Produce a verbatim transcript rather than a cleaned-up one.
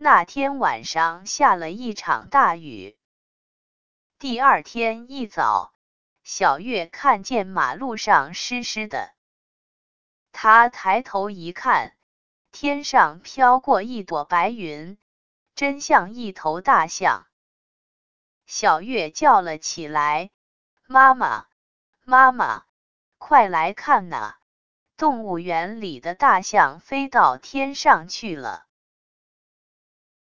那天晚上下了一场大雨。第二天一早，小月看见马路上湿湿的，她抬头一看，天上飘过一朵白云，真像一头大象。小月叫了起来：“妈妈，妈妈，快来看呐！动物园里的大象飞到天上去了。”